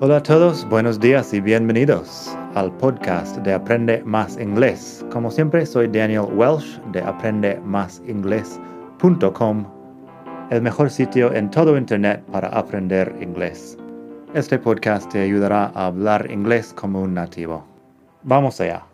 Hola a todos, buenos días y bienvenidos al podcast de Aprende Más Inglés. Como siempre, soy Daniel Welsh de aprendemasingles.com, el mejor sitio en todo Internet para aprender inglés. Este podcast te ayudará a hablar inglés como un nativo. Vamos allá.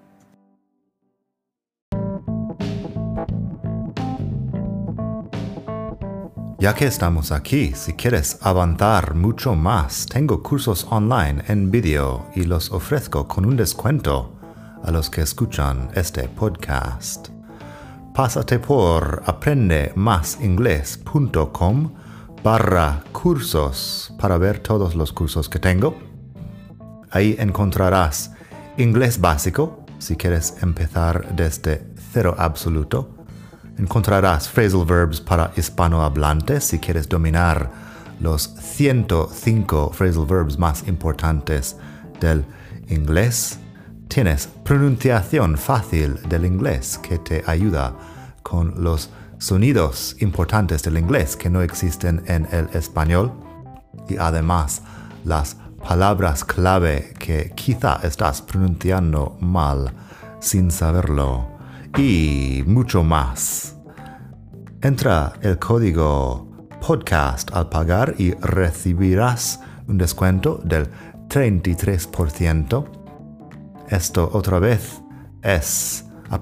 Ya que estamos aquí, si quieres avanzar mucho más, tengo cursos online en vídeo y los ofrezco con un descuento a los que escuchan este podcast. Pásate por aprendemasingles.com/cursos para ver todos los cursos que tengo. Ahí encontrarás inglés básico, si quieres empezar desde cero absoluto. Encontrarás phrasal verbs para hispanohablantes si quieres dominar los 105 phrasal verbs más importantes del inglés. Tienes pronunciación fácil del inglés que te ayuda con los sonidos importantes del inglés que no existen en el español. Y además las palabras clave que quizá estás pronunciando mal sin saberlo. Y mucho más. Entra el código podcast al pagar y recibirás un descuento del 33%. Esto otra vez es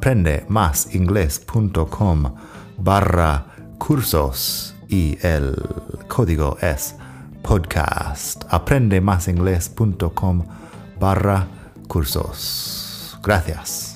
aprendemasingles.com/cursos y el código es podcast. aprendemasingles.com/cursos. Gracias.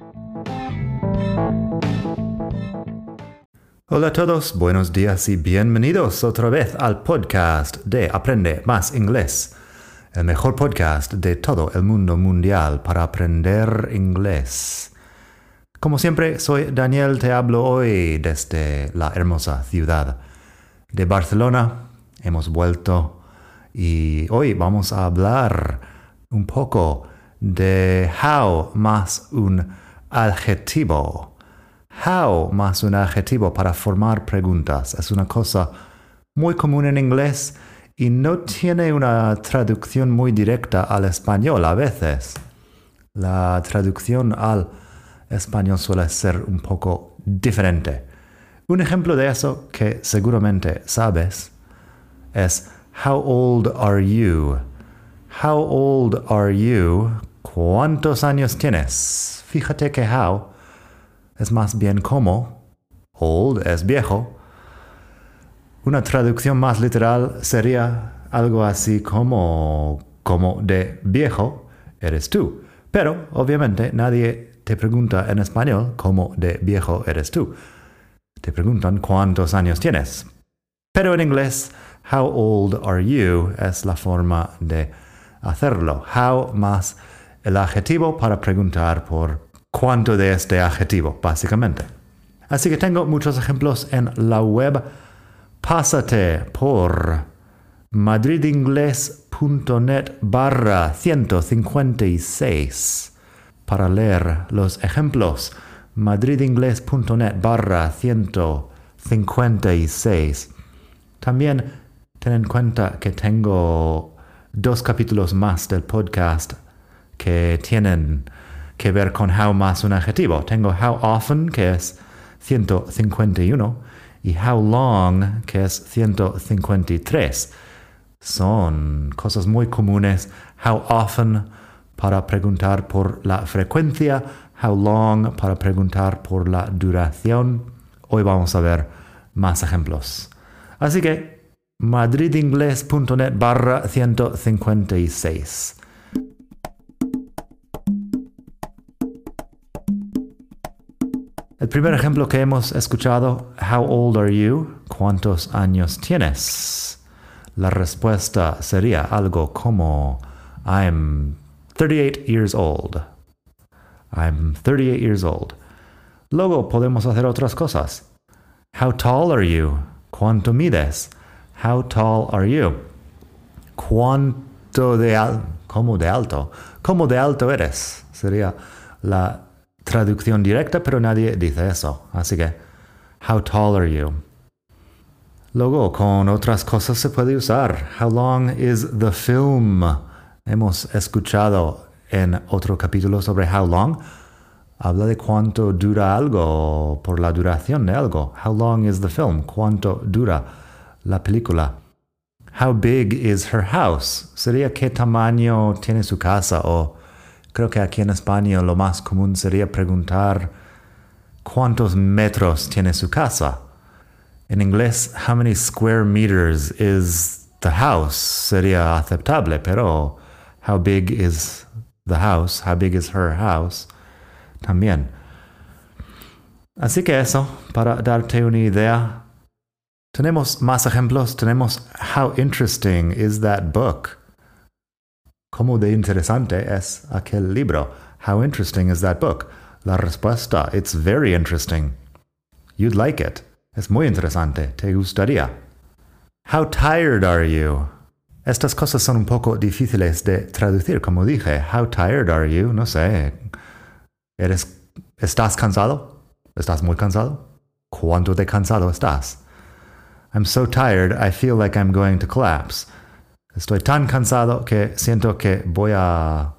Hola a todos, buenos días y bienvenidos otra vez al podcast de Aprende Más Inglés, el mejor podcast de todo el mundo mundial para aprender inglés. Como siempre, soy Daniel, te hablo hoy desde la hermosa ciudad de Barcelona. Hemos vuelto y hoy vamos a hablar un poco de how más un adjetivo. How más un adjetivo para formar preguntas. Es una cosa muy común en inglés y no tiene una traducción muy directa al español a veces. La traducción al español suele ser un poco diferente. Un ejemplo de eso que seguramente sabes es how old are you? How old are you? ¿Cuántos años tienes? Fíjate que how es más bien como, old es viejo. Una traducción más literal sería algo así como de viejo eres tú. Pero, obviamente, nadie te pregunta en español cómo de viejo eres tú. Te preguntan cuántos años tienes. Pero en inglés, how old are you es la forma de hacerlo. How más el adjetivo para preguntar por cuánto de este adjetivo, básicamente. Así que tengo muchos ejemplos en la web. Pásate por madridingles.net/156 para leer los ejemplos. madridingles.net/156. También ten en cuenta que tengo 2 capítulos más del podcast que tienen que ver con how más un adjetivo. Tengo how often, que es 151, y how long, que es 153. Son cosas muy comunes. How often para preguntar por la frecuencia, how long para preguntar por la duración. Hoy vamos a ver más ejemplos. Así que madridingles.net/156. El primer ejemplo que hemos escuchado, how old are you? ¿Cuántos años tienes? La respuesta sería algo como, I'm 38 years old. I'm 38 years old. Luego podemos hacer otras cosas. How tall are you? ¿Cuánto mides? How tall are you? ¿Cuánto de alto? ¿Cómo de alto? ¿Cómo de alto eres? Sería la traducción directa, pero nadie dice eso. Así que, how tall are you? Luego, con otras cosas se puede usar. How long is the film? Hemos escuchado en otro capítulo sobre how long. Habla de cuánto dura algo, por la duración de algo. How long is the film? ¿Cuánto dura la película? How big is her house? Sería qué tamaño tiene su casa, o creo que aquí en España lo más común sería preguntar cuántos metros tiene su casa. En inglés, how many square meters is the house? Sería aceptable, pero how big is the house? How big is her house? También. Así que eso, para darte una idea. Tenemos más ejemplos. Tenemos how interesting is that book? ¿Cómo de interesante es aquel libro? How interesting is that book? La respuesta, it's very interesting. You'd like it. Es muy interesante. Te gustaría. How tired are you? Estas cosas son un poco difíciles de traducir, como dije. How tired are you? No sé. ¿Estás cansado? ¿Estás muy cansado? ¿Cuánto de cansado estás? I'm so tired, I feel like I'm going to collapse. Estoy tan cansado que siento que voy a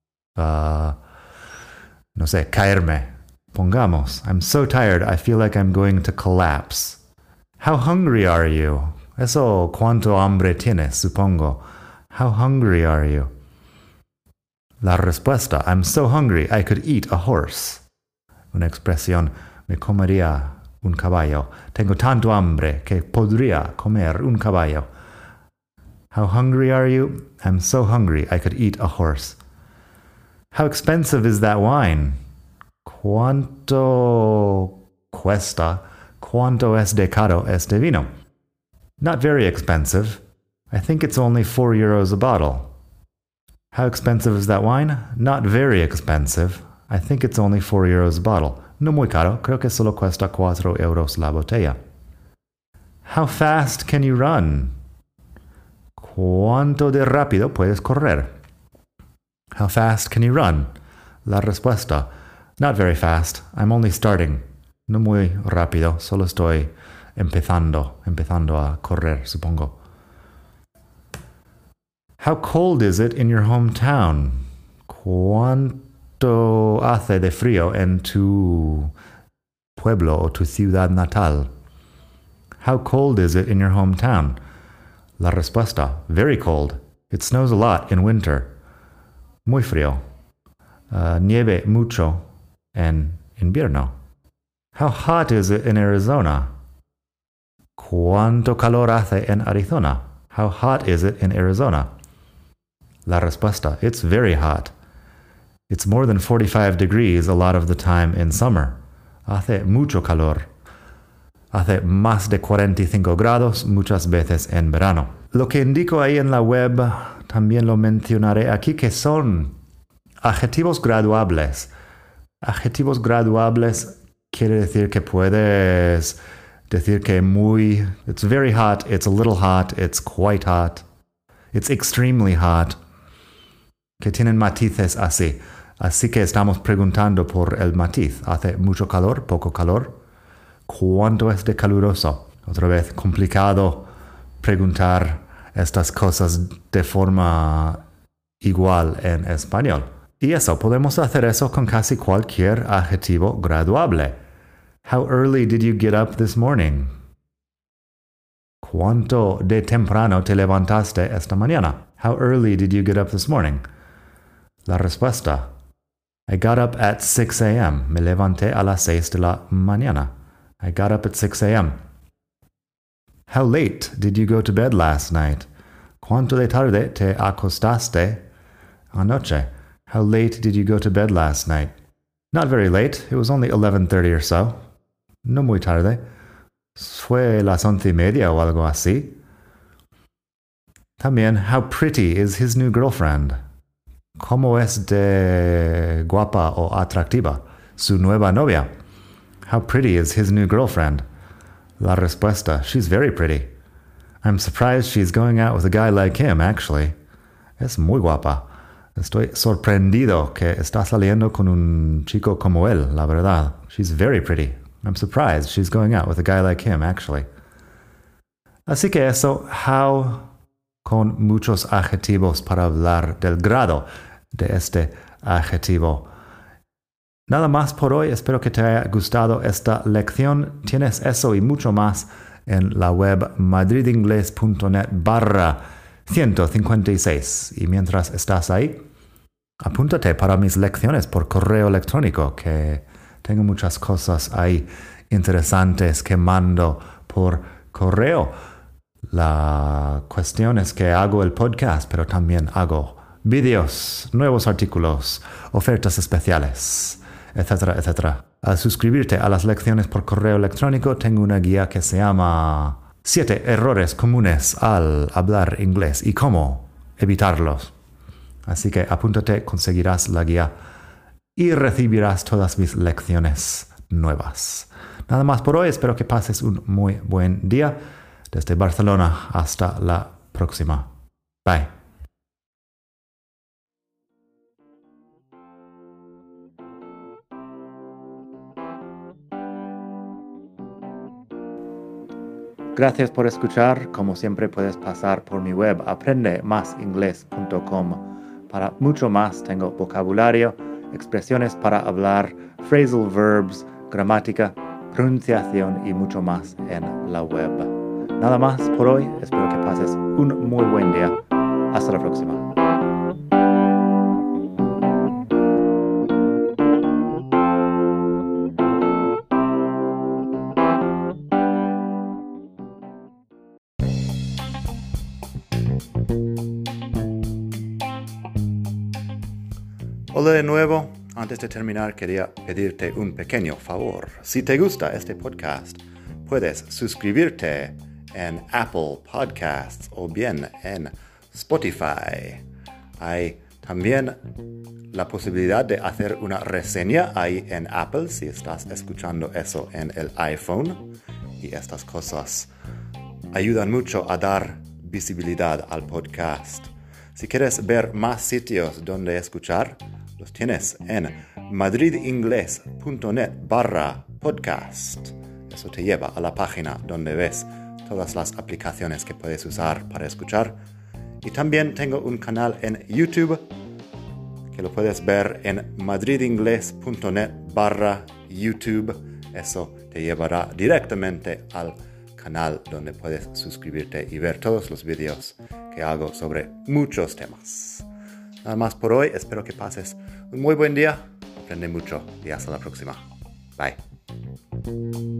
no sé, caerme. Pongamos, I'm so tired, I feel like I'm going to collapse. How hungry are you? Eso, ¿cuánto hambre tienes? Supongo. How hungry are you? La respuesta, I'm so hungry, I could eat a horse. Una expresión, me comería un caballo. Tengo tanto hambre que podría comer un caballo. How hungry are you? I'm so hungry, I could eat a horse. How expensive is that wine? ¿Cuánto cuesta? ¿Cuánto es de caro este vino? Not very expensive. I think it's only 4 euros a bottle. How expensive is that wine? Not very expensive. I think it's only 4 euros a bottle. No muy caro, creo que solo cuesta 4 euros la botella. How fast can you run? ¿Cuánto de rápido puedes correr? How fast can you run? La respuesta, not very fast. I'm only starting. No muy rápido, solo estoy empezando a correr, supongo. How cold is it in your hometown? ¿Cuánto hace de frío en tu pueblo o tu ciudad natal? How cold is it in your hometown? La respuesta, very cold. It snows a lot in winter. Muy frío. Nieve mucho en invierno. How hot is it in Arizona? ¿Cuánto calor hace en Arizona? How hot is it in Arizona? La respuesta, it's very hot. It's more than 45 degrees a lot of the time in summer. Hace mucho calor. Hace más de 45 grados muchas veces en verano. Lo que indico ahí en la web, también lo mencionaré aquí, que son adjetivos graduables. Adjetivos graduables quiere decir que puedes decir que it's very hot, it's a little hot, it's quite hot, it's extremely hot, que tienen matices así. Así que estamos preguntando por el matiz. ¿Hace mucho calor, poco calor? ¿Cuánto es de caluroso? Otra vez, complicado preguntar estas cosas de forma igual en español. Y eso, podemos hacer eso con casi cualquier adjetivo graduable. How early did you get up this morning? ¿Cuánto de temprano te levantaste esta mañana? How early did you get up this morning? La respuesta, I got up at 6 a.m. Me levanté a las 6 de la mañana. I got up at 6 a.m. How late did you go to bed last night? ¿Cuánto de tarde te acostaste anoche? How late did you go to bed last night? Not very late. It was only 11:30 or so. No muy tarde. Fue las 11:30 o algo así. También, how pretty is his new girlfriend? ¿Cómo es de guapa o atractiva su nueva novia? How pretty is his new girlfriend? La respuesta, she's very pretty. I'm surprised she's going out with a guy like him, actually. Es muy guapa. Estoy sorprendido que está saliendo con un chico como él, la verdad. She's very pretty. I'm surprised she's going out with a guy like him, actually. Así que eso, how, con muchos adjetivos para hablar del grado de este adjetivo. Nada más por hoy, espero que te haya gustado esta lección. Tienes eso y mucho más en la web madridingles.net/156. Y mientras estás ahí, apúntate para mis lecciones por correo electrónico, que tengo muchas cosas ahí interesantes que mando por correo. La cuestión es que hago el podcast, pero también hago vídeos, nuevos artículos, ofertas especiales, etcétera, etcétera. Al suscribirte a las lecciones por correo electrónico, tengo una guía que se llama 7 errores comunes al hablar inglés y cómo evitarlos. Así que apúntate, conseguirás la guía y recibirás todas mis lecciones nuevas. Nada más por hoy, espero que pases un muy buen día. Desde Barcelona, hasta la próxima. Bye. Gracias por escuchar. Como siempre puedes pasar por mi web aprendemasingles.com. Para mucho más tengo vocabulario, expresiones para hablar, phrasal verbs, gramática, pronunciación y mucho más en la web. Nada más por hoy. Espero que pases un muy buen día. Hasta la próxima. Hola de nuevo. Antes de terminar, quería pedirte un pequeño favor. Si te gusta este podcast, puedes suscribirte en Apple Podcasts o bien en Spotify. Hay también la posibilidad de hacer una reseña ahí en Apple si estás escuchando eso en el iPhone. Y estas cosas ayudan mucho a dar visibilidad al podcast. Si quieres ver más sitios donde escuchar, los tienes en madridingles.net/podcast. Eso te lleva a la página donde ves todas las aplicaciones que puedes usar para escuchar. Y también tengo un canal en YouTube que lo puedes ver en madridingles.net/YouTube. Eso te llevará directamente al canal donde puedes suscribirte y ver todos los vídeos que hago sobre muchos temas. Nada más por hoy, espero que pases un muy buen día, aprende mucho y hasta la próxima. Bye.